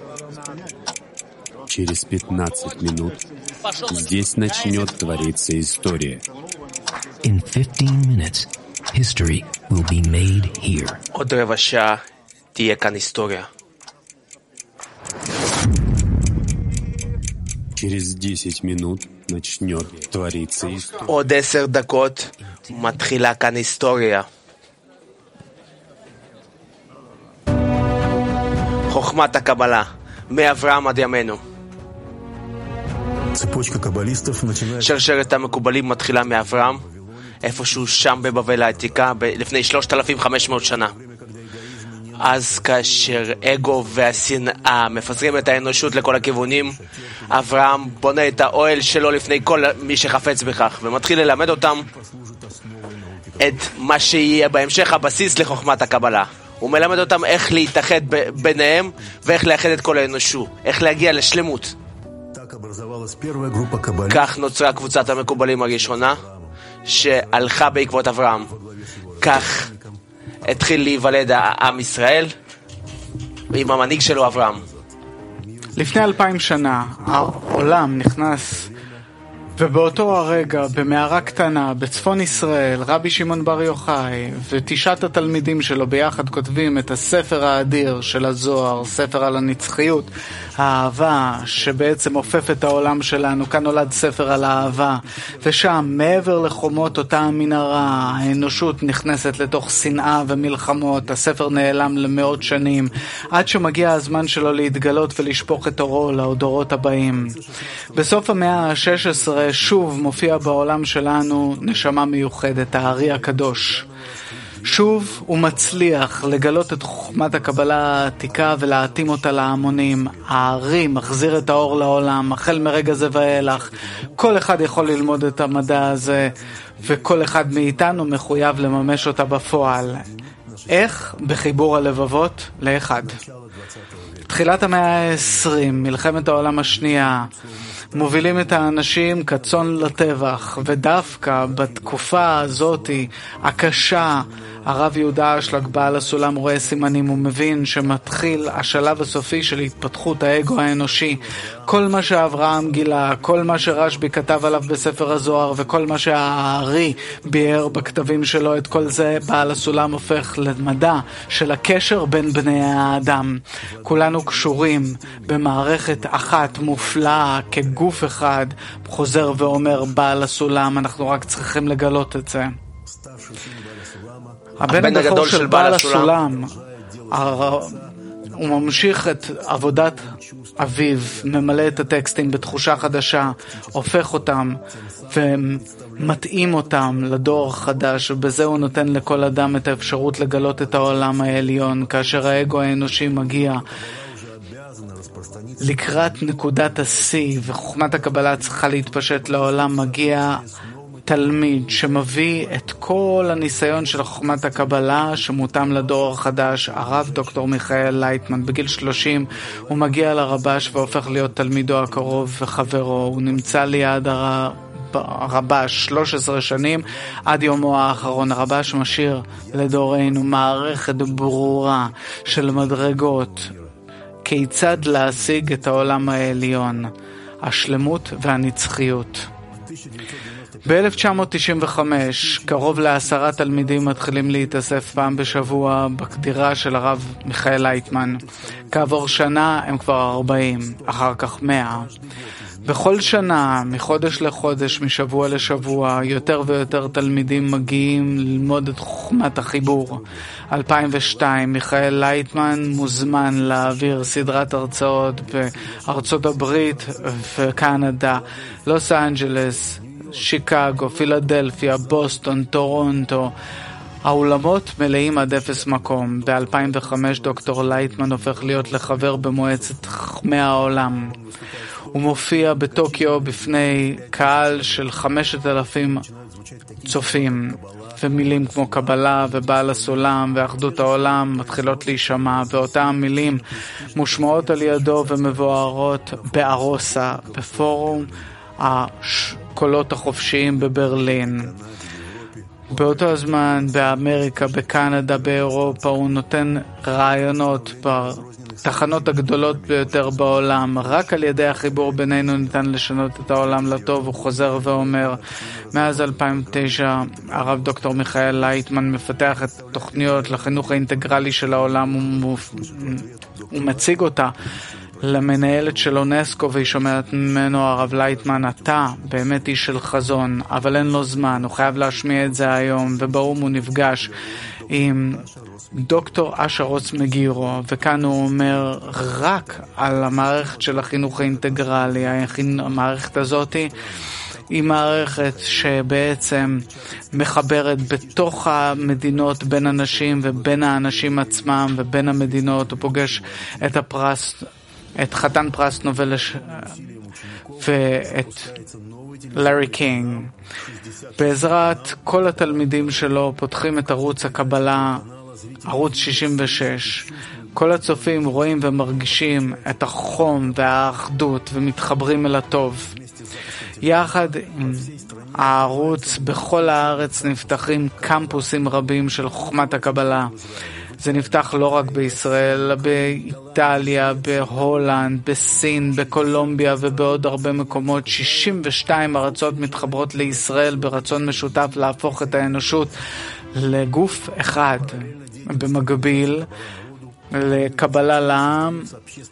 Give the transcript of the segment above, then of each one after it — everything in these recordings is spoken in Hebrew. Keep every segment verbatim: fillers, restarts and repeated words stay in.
Через пятнадцать минут здесь начнет твориться история. In fifteen minutes, history will be made here. עוד רבע שעה תהיה כאן היסטוריה. Через десять минут начнет твориться история. עוד עשר דקות מתחילה כאן היסטוריה. חוכמת הקבלה, מאברהם עד ימינו. שרשרת המקובלים מתחילה מאברהם, איפשהו שם בבבל העתיקה, לפני שלושת אלפים וחמש מאות שנה. אז כאשר אגו והשנאה מפזרים את האנושות לכל הכיוונים, אברהם בונה את האוהל שלו לפני כל מי שחפץ בכך, ומתחיל ללמד אותם את מה שיהיה בהמשך הבסיס לחוכמת הקבלה. הוא מלמד אותם איך להתאחד ביניהם ואיך לאחד את כל האנושות, איך להגיע לשלמות. כך נוצרה קבוצת המקובלים הראשונה שהלכה בעקבות אברהם. כך התחיל להיוולד עם ישראל עם המנהיג שלו אברהם. לפני אלפיים שנה העולם נכנס, ובאותו הרגע במערה קטנה בצפון ישראל רבי שמעון בר יוחאי ותשעת התלמידים שלו ביחד כותבים את הספר האדיר של הזוהר, ספר על הנצחיות, האהבה שבעצם עופף את העולם שלנו. כאן נולד ספר על האהבה, ושם מעבר לחומות אותה המנהרה האנושות נכנסת לתוך שנאה ומלחמות. הספר נעלם למאות שנים עד שמגיע הזמן שלו להתגלות ולשפוך את אורו לדורות הבאים. בסוף המאה ה-שש עשרה שוב מופיע בעולם שלנו נשמה מיוחדת, הארי הקדוש. שוב הוא מצליח לגלות את חוכמת הקבלה העתיקה ולהתאים אותה להמונים. הארי מחזיר את האור לעולם, החל מרגע זה ואילך. כל אחד יכול ללמוד את המדע הזה, וכל אחד מאיתנו מחויב לממש אותה בפועל. איך? בחיבור הלבבות לאחד. תחילת המאה ה-עשרים, מלחמת העולם השנייה, מובילים את האנשים כצאן לטבח, ודווקא בתקופה הזאת הקשה, הרב יהודה אשלג בעל הסולם רואה סימנים. הוא מבין שמתחיל השלב הסופי של התפתחות האגו האנושי. כל מה שאברהם גילה, כל מה שרשב"י כתב עליו בספר הזוהר, וכל מה שהארי ביאר בכתבים שלו, את כל זה בעל הסולם הופך למדע של הקשר בין בני האדם. כולנו קשורים במערכת אחת מופלאה כגוף אחד. חוזר ואומר בעל הסולם, אנחנו רק צריכים לגלות את זה. הבן הגדול של בעל הסולם, הוא ממשיך את עבודת אביו, ממלא את הטקסטים בתחושה חדשה, הופך אותם ומתאים אותם לדור החדש, ובזה הוא נותן לכל אדם את האפשרות לגלות את העולם העליון. כאשר האגו האנושי מגיע לקראת נקודת השיא וחוכמת הקבלה צריכה להתפשט לעולם, מגיע תלמיד שמביא את כל הניסיון של חוכמת הקבלה שמותאם לדור החדש. הרב דוקטור מיכאל לייטמן בגיל שלושים הוא מגיע לרבש והופך להיות תלמידו הקרוב וחברו. הוא נמצא ליד הרב הרבש שלוש עשרה שנים עד יומו האחרון. הרבש משאיר לדורנו מערכת ברורה של מדרגות כיצד להשיג את העולם העליון, השלמות והנצחיות. ב-אלף תשע מאות תשעים וחמש קרוב לעשרה תלמידים מתחילים להתאסף פעם בשבוע בקדירה של הרב מיכאל לייטמן. כעבור שנה הם כבר ארבעים, אחר כך מאה. בכל שנה, מחודש לחודש, משבוע לשבוע, יותר ויותר תלמידים מגיעים ללמוד את חוכמת החיבור. אלפיים ושתיים, מיכאל לייטמן מוזמן להעביר סדרת הרצאות בארצות הברית וקנדה, לוס אנג'לס, שיקגו, פילדלפיה, בוסטון, טורונטו. האולמות מלאים עד אפס מקום. ב-אלפיים וחמש דוקטור לייטמן הופך להיות לחבר במועצת חכמי העולם. הוא מופיע בטוקיו בפני קהל של חמשת אלפים צופים, ומילים כמו קבלה ובעל הסולם ואחדות העולם מתחילות להישמע, ואותן מילים מושמעות על ידו ומבוארות בארוסה, בפורום הקולות החופשיים בברלין. באותו הזמן באמריקה, בקנדה, באירופה, הוא נותן רעיונות התחנות הגדולות ביותר בעולם. רק על ידי החיבור בינינו ניתן לשנות את העולם לטוב. הוא חוזר ואומר, מאז אלפיים ותשע הרב דוקטור מיכאל לייטמן מפתח את תוכניות לחינוך האינטגרלי של העולם. הוא, הוא מציג אותה למנהלת של אונסקו והיא שומעת ממנו, הרב לייטמן, אתה באמת איש של חזון, אבל אין לו זמן, הוא חייב להשמיע את זה היום. ובאום הוא נפגש עם דוקטור אשר רוץ מגירו, וכאן הוא אומר רק על המערכת של החינוך האינטגרלי. המערכת הזאת היא מערכת שבעצם מחברת בתוך המדינות בין אנשים ובין האנשים עצמם ובין המדינות. הוא פוגש את הפרס, את חתן פרס נובל ואת לארי קינג. בעזרת כל התלמידים שלו פותחים את ערוץ הקבלה, ערוץ שישים ושש. כל הצופים רואים ומרגישים את החום והאחדות ומתחברים אל הטוב. יחד עם הערוץ בכל הארץ נפתחים קמפוסים רבים של חוכמת הקבלה. זה נפתח לא רק בישראל, אלא באיטליה, בהולנד, בסין, בקולומביה ובעוד הרבה מקומות. שישים ושתיים ארצות מתחברות לישראל ברצון משותף להפוך את האנושות לגוף אחד. במקביל לקבלה לעם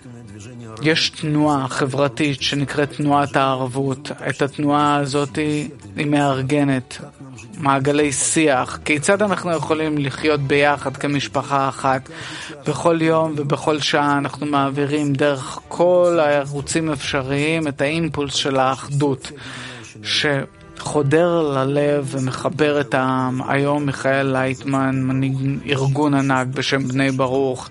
יש תנועה חברתית שנקראת תנועת הערבות. את התנועה הזאת היא מארגנת מעגלי שיח. כיצד אנחנו יכולים לחיות ביחד כמשפחה אחת? בכל יום ובכל שעה אנחנו מעבירים דרך כל הערוצים אפשריים את האימפולס של האחדות שחודר ללב ומחבר את העם. היום מיכאל לייטמן, מנהיג ארגון ענק בשם בני ברוך,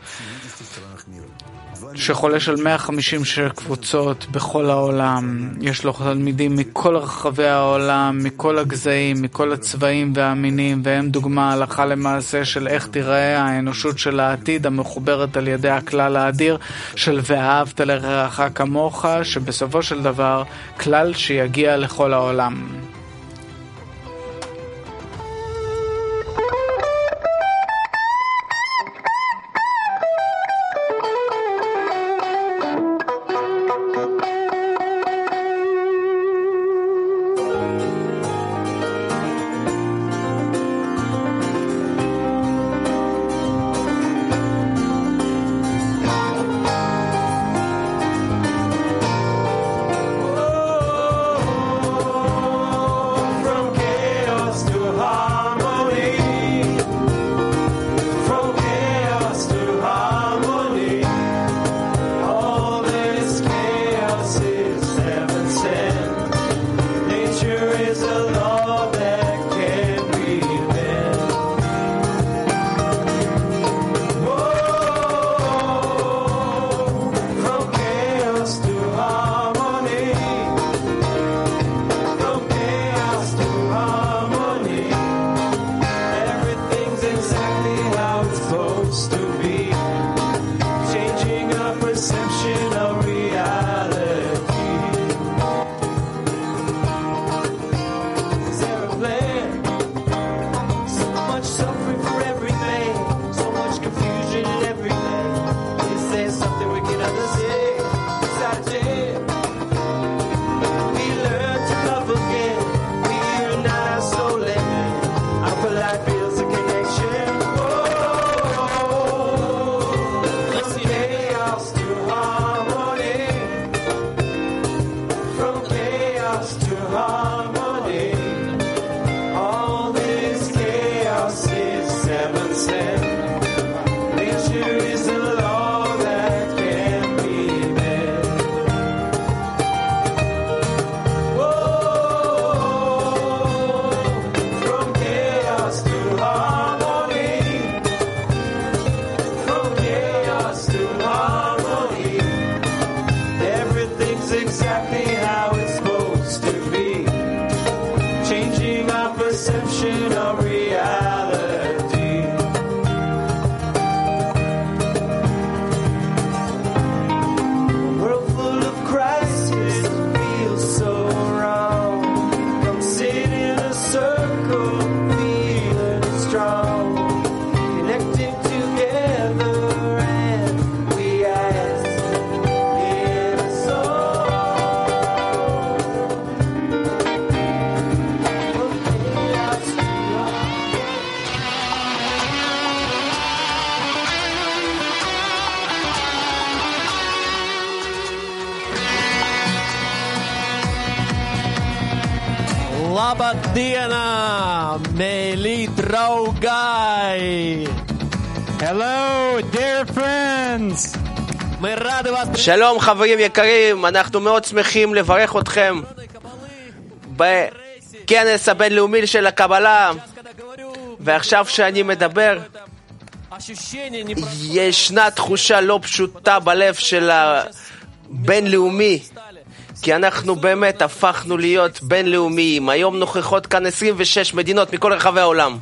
שחולש על מאה וחמישים קבוצות בכל העולם. יש לו תלמידים מכל רחבי העולם, מכל הגזעים, מכל הצבעים והמינים, והם דוגמה הלכה למעשה של איך תיראה האנושות של העתיד, המחוברת על ידי הכלל האדיר של ואהבת לרעך כמוך, שבסופו של דבר כלל שיגיע לכל העולם. Strong, connected together, and we are Laba diena, mīļi draugi. Hello, dear friends. שלום חברים יקרים, אנחנו מאוד שמחים לברך אתכם בכנס הבינלאומי של הקבלה. ועכשיו שאני מדבר, ישנה תחושה לא פשוטה בלב של הבינלאומי, כי אנחנו באמת הפכנו להיות בינלאומיים. היום נוכחות כאן עשרים ושש מדינות מכל רחבי העולם.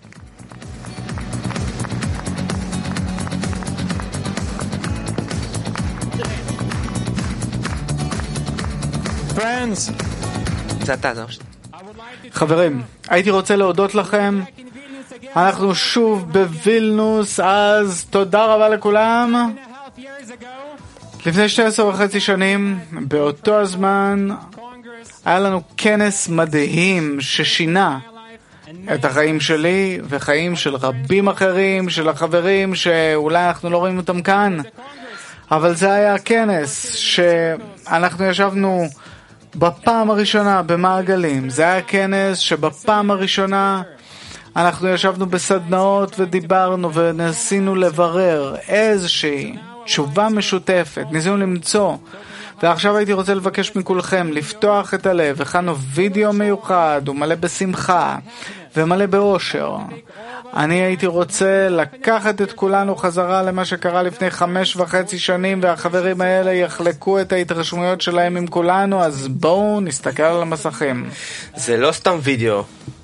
חברים, הייתי רוצה להודות לכם. אנחנו שוב בווילנוס, אז תודה רבה לכולם. לפני שתים עשרה וחצי שנים, באותו הזמן, היה לנו כנס מדהים ששינה את החיים שלי וחיים של רבים אחרים, של החברים שאולי אנחנו לא רואים אותם כאן. אבל זה היה כנס שאנחנו ישבנו בפעם הראשונה במעגלים. זה היה כנס שבפעם הראשונה אנחנו ישבנו בסדנאות ודיברנו וניסינו לברר איזושהי תשובה משותפת, ניסינו למצוא. ועכשיו הייתי רוצה לבקש מכולכם לפתוח את הלב. הכנו וידאו מיוחד, הוא מלא בשמחה ומלא באושר. אני הייתי רוצה לקחת את כולנו חזרה למה שקרה לפני חמש וחצי שנים, והחברים האלה יחלקו את ההתרשמויות שלהם עם כולנו. אז בואו נסתכל על המסכים. זה לא סתם וידאו,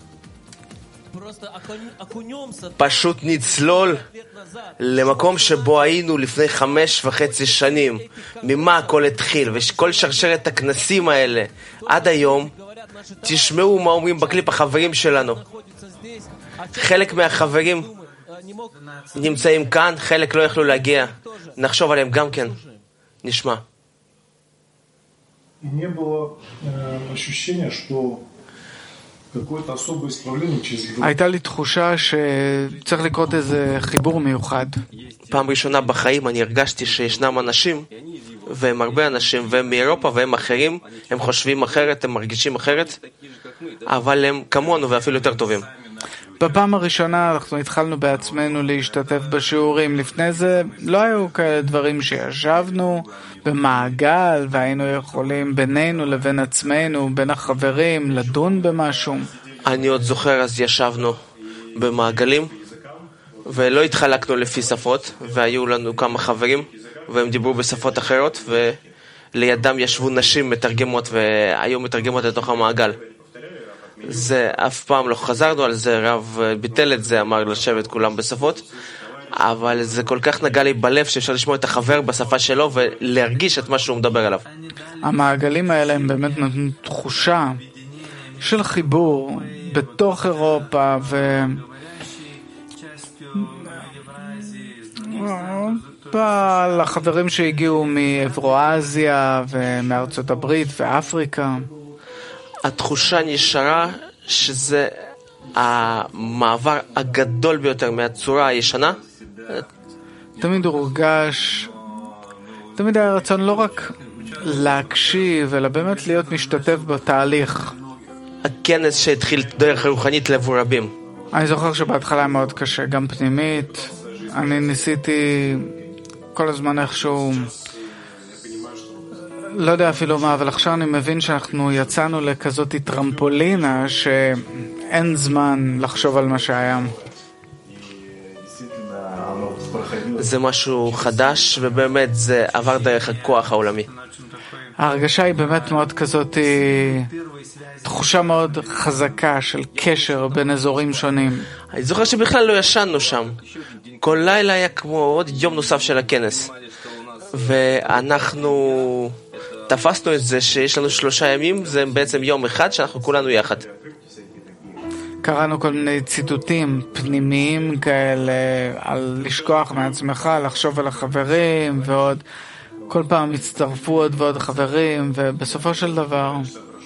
פשוט נצלול למקום שבו היינו לפני חמש וחצי שנים, ממה הכל התחיל, וכל שרשרת הכנסים האלה עד היום. תשמעו מה אומרים בקליפ החברים שלנו. חלק מהחברים נמצאים כאן, חלק לא יכלו להגיע. נחשוב עליהם גם כן. נשמע. Не было ощущения, что какое-то особое исправление через группу. הייתה לי תחושה שצריך לקרות איזה חיבור מיוחד. פעם ראשונה בחיים אני הרגשתי שישנם אנשים, והם הרבה אנשים, והם מאירופה והם אחרים, הם חושבים אחרת, הם מרגישים אחרת, אבל הם כמונו ואפילו יותר טובים. בפעם הראשונה אנחנו התחלנו בעצמנו להשתתף בשיעורים. לפני זה לא היו כאלה דברים שישבנו במעגל והיינו יכולים בינינו לבין עצמנו, בין החברים, לדון במשהו. אני עוד זוכר, אז ישבנו במעגלים ולא התחלקנו לפי שפות, והיו לנו כמה חברים והם דיברו בשפות אחרות, ולידם ישבו נשים מתרגמות והיו מתרגמות לתוך המעגל. זה אף פעם לא חזרנו על זה, רב ביטל את זה, אמר לשבת כולם בשפות, אבל זה כל כך נגע לי בלב שאפשר לשמוע את החבר בשפה שלו ולהרגיש את מה שהוא מדבר עליו. המעגלים האלה הם באמת נותנים תחושה של חיבור בתוך אירופה, ו... לחברים שהגיעו מאברואזיה ומארצות הברית ואפריקה. התחושה נשארה שזה המעבר הגדול ביותר מהצורה הישנה. תמיד הורגש, תמיד היה רצון לא רק להקשיב, אלא באמת להיות משתתף בתהליך. הכנס שהתחיל דרך רוחנית לעבור רבים. אני זוכר שבהתחלה היה מאוד קשה, גם פנימית. אני ניסיתי כל הזמן איכשהו, לא יודע אפילו מה, אבל עכשיו אני מבין שאנחנו יצאנו לכזאת טרמפולינה שאין זמן לחשוב על מה שהיה. זה משהו חדש, ובאמת זה עבר דרך הכוח העולמי. ההרגשה היא באמת מאוד כזאת, תחושה מאוד חזקה של קשר בין אזורים שונים. אני זוכר שבכלל לא ישנו שם. כל לילה היה כמו עוד יום נוסף של הכנס. ואנחנו תפסנו את זה שיש לנו שלושה ימים, זה בעצם יום אחד שאנחנו כולנו יחד. קראנו כל מיני ציטוטים פנימיים כאלה, על לשכוח מעצמך, לחשוב על החברים, ועוד כל פעם הצטרפו עוד ועוד חברים, ובסופו של דבר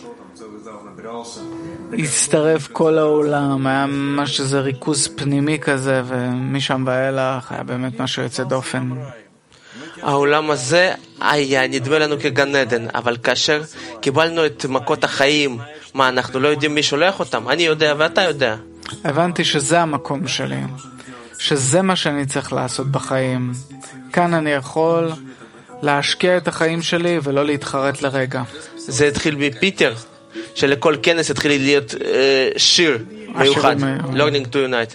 הצטרף כל העולם. היה ממש איזה ריכוז פנימי כזה, ומשם ואילך היה באמת משהו יוצא דופן. העולם הזה היה נדמה לנו כגן עדן, אבל כאשר קיבלנו את מכות החיים מה, אנחנו לא יודעים מי שולח אותם? אני יודע ואתה יודע. הבנתי שזה המקום שלי, שזה מה שאני צריך לעשות בחיים. כאן אני יכול להשקיע את החיים שלי ולא להתחרט לרגע. זה התחיל מפיטר, שלכל כנס התחיל להיות אה, שיר מיוחד. Learning to Unite.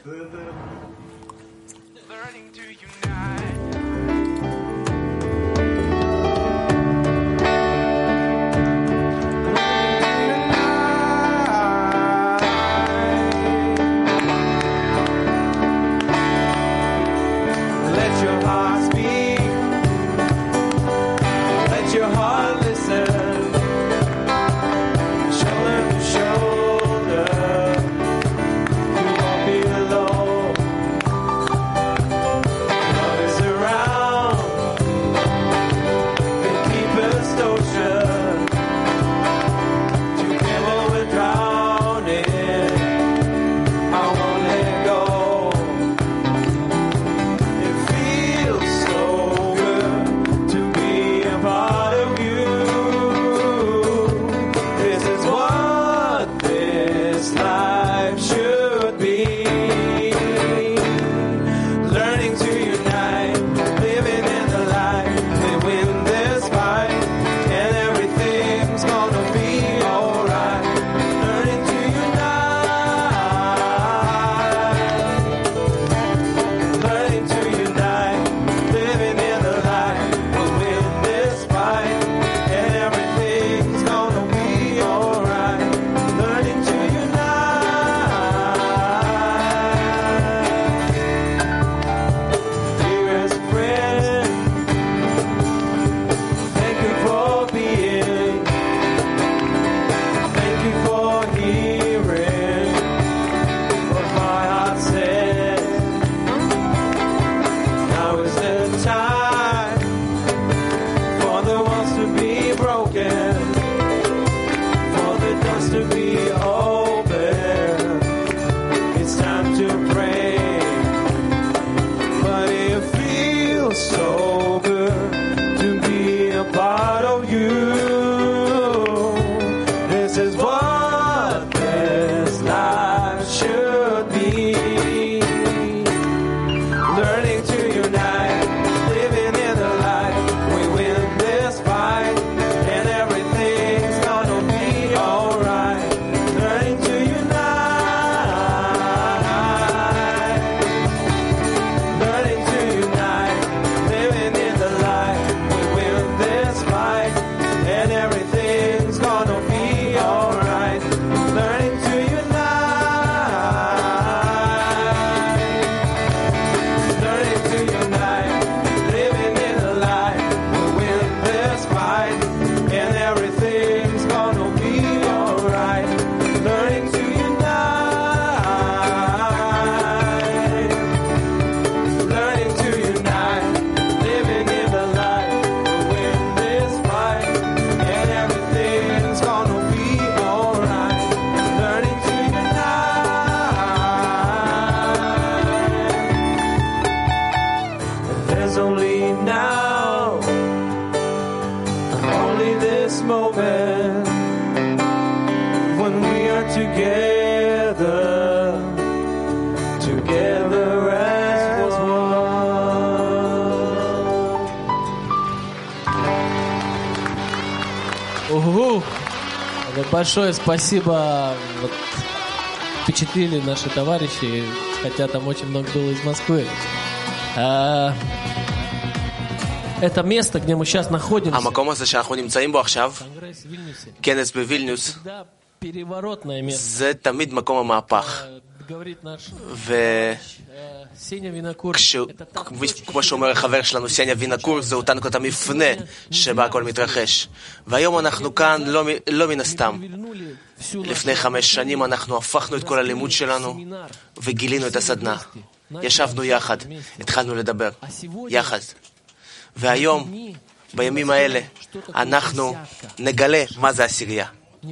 Большое спасибо. Вот, впечатлили наши товарищи, хотя там очень много было из Москвы. А, это место, где мы сейчас находимся. המקום הזה שאנחנו נמצאים בו עכשיו, כנס בווילניוס, זה תמיד מקום המהפך. וכמו שאומר החבר שלנו סניה וינקור, זהו טנקות המפנה שבה הכל מתרחש. והיום אנחנו כאן לא, לא מן הסתם. לפני חמש שנים אנחנו הפכנו את כל הלימוד שלנו וגילינו את הסדנה. ישבנו יחד, התחלנו לדבר יחד. והיום, בימים האלה, אנחנו נגלה מה זה עשירייה.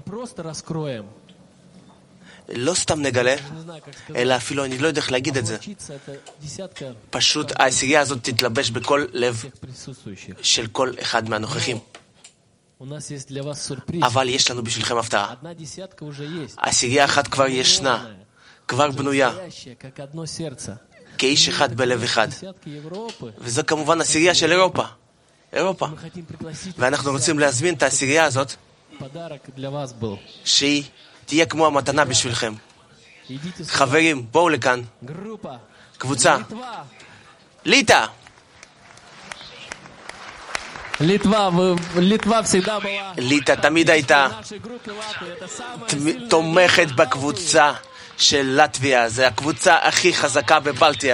לא סתם נגלה, אלא אפילו אני לא יודע איך להגיד את זה. פשוט העשירייה הזאת תתלבש בכל לב של כל אחד מהנוכחים. אבל יש לנו בשבילכם הפתעה. עשירייה אחת כבר ישנה, כבר בנויה, כאיש אחד בלב אחד. וזו כמובן עשירייה של אירופה. אירופה. ואנחנו רוצים להזמין את העשירייה הזאת, שהיא תהיה כמו המתנה בשבילכם. חברים, בואו לכאן. קבוצה. ליטא. ליטא תמיד הייתה תומכת בקבוצה של לטביה. זו הקבוצה הכי חזקה בבלטיה.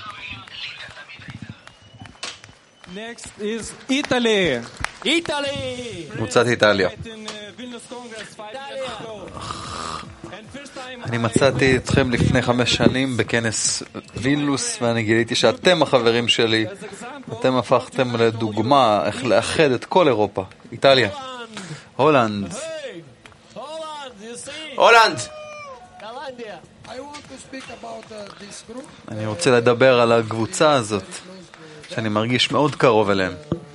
Next is Italy. Italy. קבוצת איטליה. אני מצאתי אתכם לפני חמש שנים בכנס וילנוס, ואני גיליתי שאתם החברים שלי. אתם הפכתם לדוגמה איך לאחד את כל אירופה. איטליה. הולנד. הולנד. אני רוצה לדבר על הקבוצה הזאת, שאני מרגיש מאוד קרוב אליהם.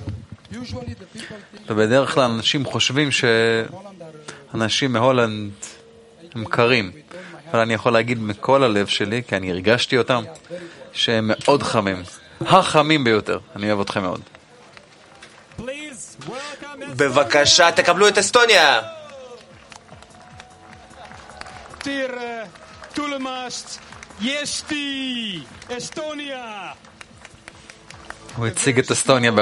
ובדרך כלל אנשים חושבים שאנשים מהולנד הם קרים, אבל אני יכול להגיד מכל הלב שלי, כי אני הרגשתי אותם, שהם מאוד חמים, החמים ביותר. אני אוהב אתכם מאוד. בבקשה, תקבלו את אסטוניה. Tir Tulemast Yesti אסטוניה. הוא הציג את אסטוניה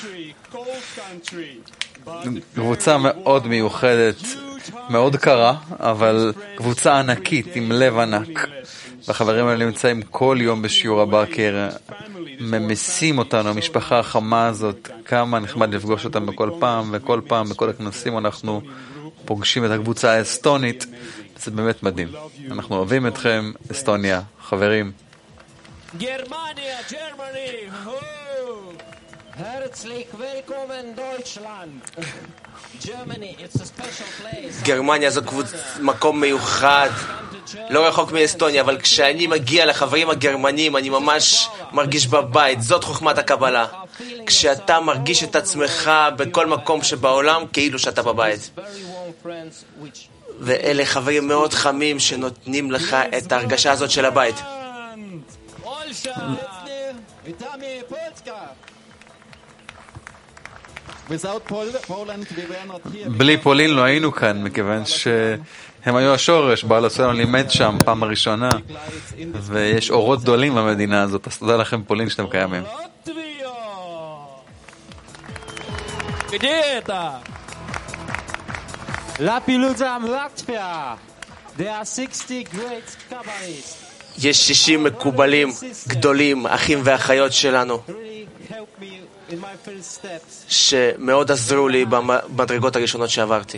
בקבוצה מאוד מיוחדת, מאוד קרה, אבל קבוצה ענקית עם לב ענק. והחברים האלה נמצאים כל יום בשיעור הבקר, ממיסים אותנו, המשפחה החמה הזאת. כמה נחמד לפגוש אותם בכל פעם, וכל פעם בכל הכנסים אנחנו פוגשים את הקבוצה האסטונית. זה באמת מדהים. אנחנו אוהבים אתכם, אסטוניה, חברים. גרמניה, גרמני. Herzlich willkommen Deutschland. Germany, it's a special place. גרמניה זו מקום מיוחד, לא רחוק מאסטוניה, אבל כשאני מגיע לחברים הגרמנים אני ממש מרגיש בבית. זאת חוכמת הקבלה. כשאתה מרגיש את עצמך בכל מקום שבעולם כאילו שאתה בבית. ואלה חברים מאוד חמים שנותנים לך את ההרגשה הזאת של הבית. בלי פולין לא היינו כאן, מכיוון שהם היו השורש. בעל הסולם לימד שם פעם הראשונה, ויש אורות גדולים במדינה הזאת. אז תודה לכם פולין שאתם קיימים. יש שישים מקובלים גדולים, אחים ואחיות שלנו, שמאוד עזרו לי במדרגות הראשונות שעברתי.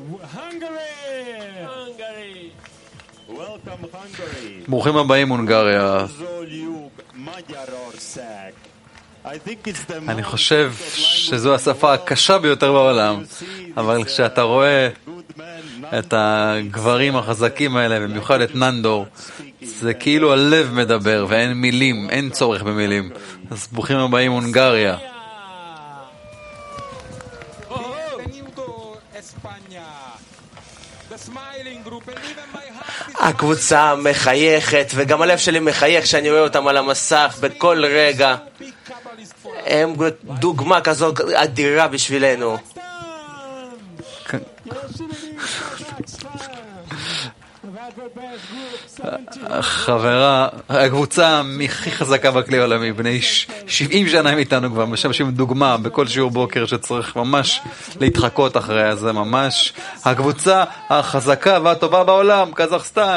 ברוכים הבאים הונגריה. אני חושב שזו השפה הקשה ביותר בעולם, אבל כשאתה רואה את הגברים החזקים האלה, במיוחד את ננדור, זה כאילו הלב מדבר ואין מילים, אין צורך במילים. אז ברוכים הבאים הונגריה. הקבוצה מחייכת, וגם הלב שלי מחייך כשאני רואה אותם על המסך בכל רגע. הם דוגמה כזאת אדירה בשבילנו. חברה, הקבוצה הכי חזקה בכלי העולמי, בני שבעים שנה הם איתנו כבר, משמשים דוגמה בכל שיעור בוקר שצריך ממש להתחקות אחריה. זה ממש הקבוצה החזקה והטובה בעולם, קזחסטן.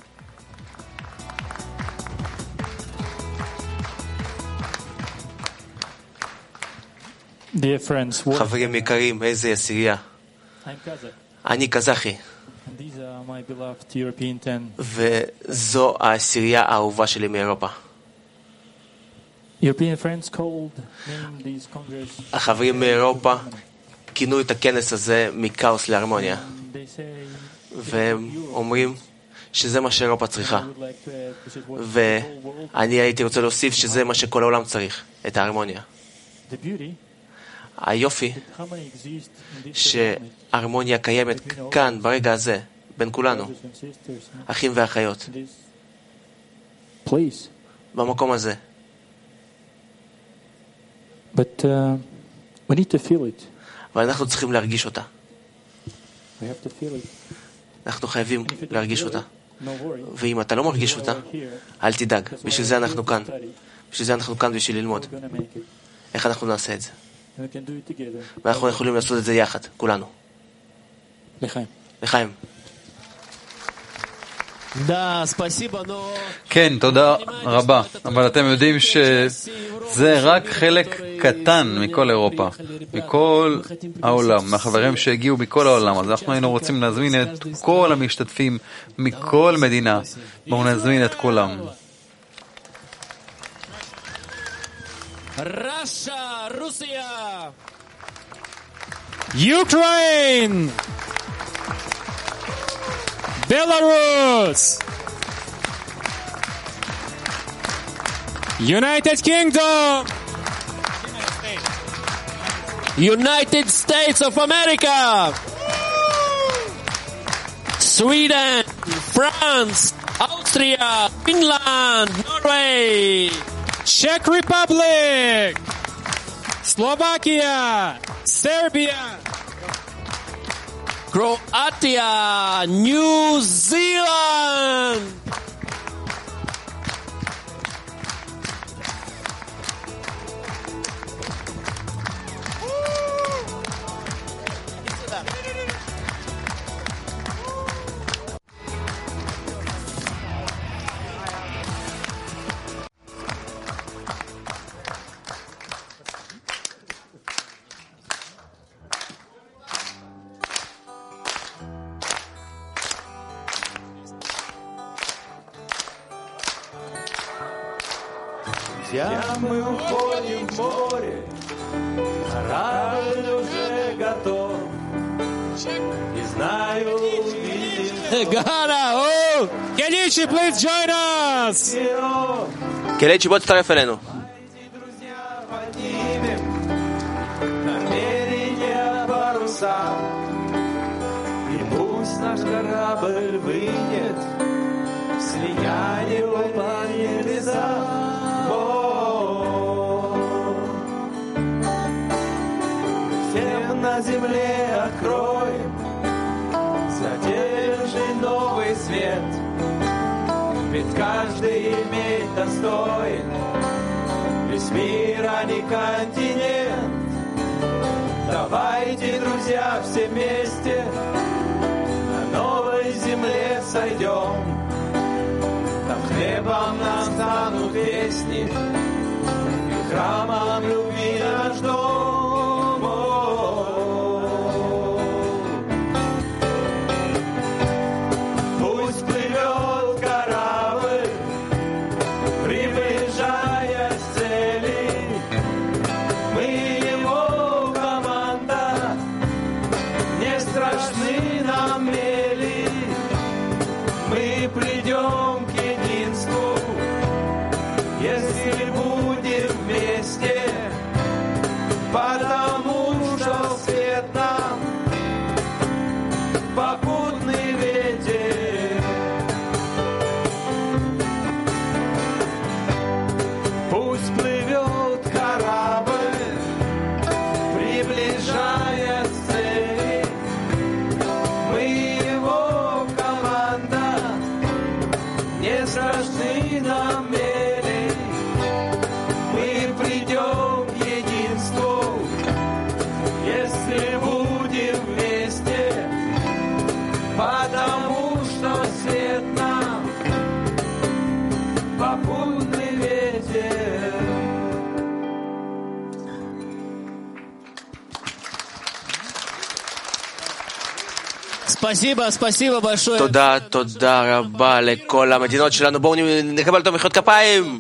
חברים יקרים, איזה עשירייה. אני קזחי, וזו העשירייה האהובה שלי מאירופה. החברים מאירופה כינו את הכנס הזה מכאוס להרמוניה, והם אומרים שזה מה שאירופה צריכה, ואני הייתי רוצה להוסיף שזה מה שכל העולם צריך, את ההרמוניה. היופי שהרמוניה קיימת כאן, ברגע הזה, בין כולנו, אחים ואחיות, במקום הזה. But uh, we need to feel it. אבל אנחנו צריכים להרגיש אותה. We have to feel it. אנחנו חייבים להרגיש אותה. ואם אתה לא מרגיש אותה, אל תדאג. בשביל זה אנחנו כאן. בשביל זה אנחנו כאן בשביל ללמוד. איך אנחנו נעשה את זה? ואנחנו יכולים לעשות את זה יחד, כולנו. לחיים. לחיים. כן, תודה רבה. אבל אתם יודעים שזה רק חלק קטן מכל אירופה, מכל העולם, מהחברים שהגיעו מכל העולם. אז אנחנו היינו רוצים להזמין את כל המשתתפים מכל מדינה. בואו נזמין את כולם. Russia, Russia, Ukraine, Belarus, United Kingdom, United States of America, Sweden, France, Austria, Finland, Norway, Czech Republic, Slovakia, Serbia, Croatia, New Zealand, Мы уходим в море, корабль уже готов. И знаю, увидим. Ghana, oh! Kelechi, please join us! Kelechi, בוא תצטרף אלינו. Друзья, поднимем намерения паруса. И пусть наш корабль выйдет в слияние по небесам. На земле откроем задержи новый свет, ведь каждый имеет достоин весь мир, а не континент. Давайте, друзья, все вместе на новой земле сойдем, там хлебом нам станут песни и храмом любви наш дом. Потому что свет нам попутный ветер. Пусть плывет корабль, приближаясь к цели. Мы его команда, не страшны нам мели. Мы придем к единству, если будем вместе, потому что свет нам попутный ветер. Спасибо, спасибо большое. תודה, תודה רבה לכל המדינות שלנו. בואו נקבל אותו מחיאות כפיים.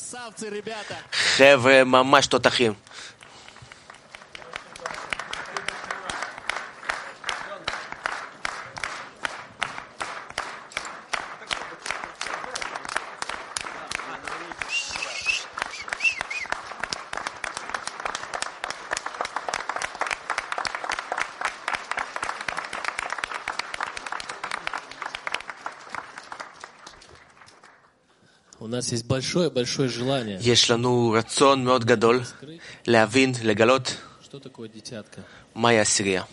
חבר'ה, ממש תותחים. יש לנו רצון מאוד גדול להבין, לגלות מהי עשירייה.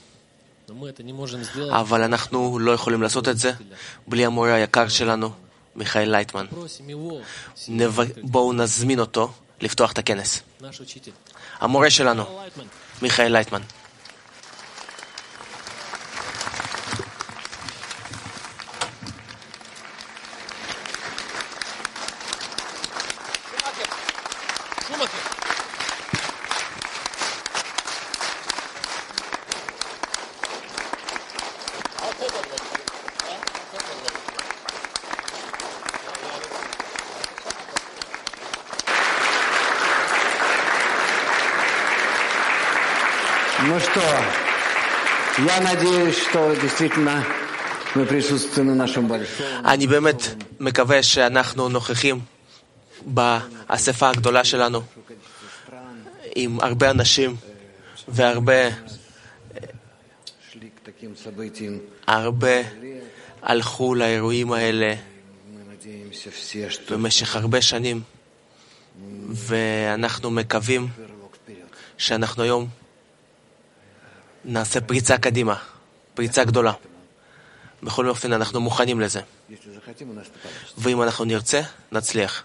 אבל אנחנו לא יכולים לעשות את זה בלי המורה היקר שלנו, מיכאל לייטמן. בואו נזמין אותו לפתוח את הכנס. המורה שלנו, מיכאל לייטמן. Ну что, я надеюсь, что действительно мы присутствуем на нашем большом... אני באמת מקווה שאנחנו נוכחים באספה הגדולה שלנו עם הרבה אנשים והרבה הרבה הלכו לאירועים האלה במשך הרבה שנים, ואנחנו מקווים שאנחנו היום נעשה פריצה קדימה, פריצה גדולה. בכל אופן אנחנו מוכנים לזה, ואם אנחנו נרצה נצליח.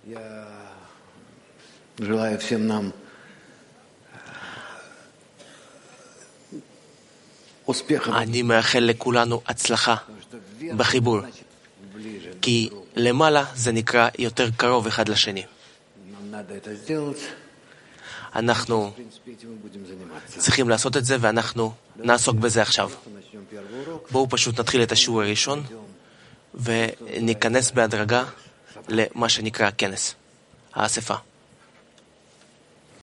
אני מאחל לכולנו הצלחה בחיבור, כי למעלה זה נקרא יותר קרוב אחד לשני. אנחנו צריכים לעשות את זה, ואנחנו נעסוק בזה עכשיו. בואו פשוט נתחיל את השיעור הראשון וניכנס בהדרגה למה שנקרא כנס, האספה.